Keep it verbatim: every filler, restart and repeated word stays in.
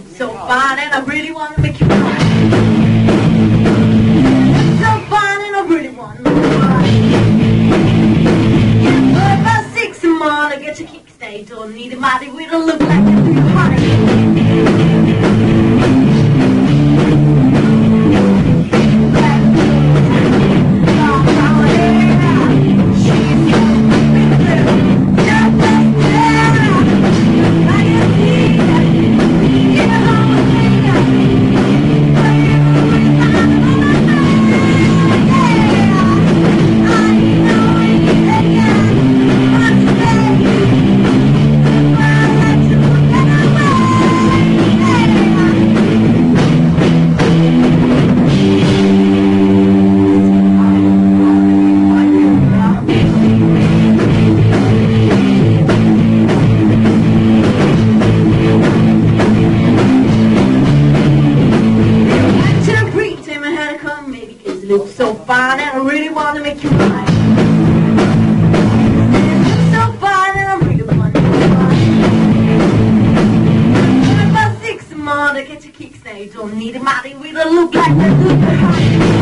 so fine and I really want to make you cry. So fine and I really want to make you cry. Yeah, about six in the morning, get your kicks now. You don't need a body with a look like a three honey. Look so fine and I really want to make you cry. Look so fine and I really want to make you cry. About six in the morning, get your kicks now. You don't need a body with a look like that.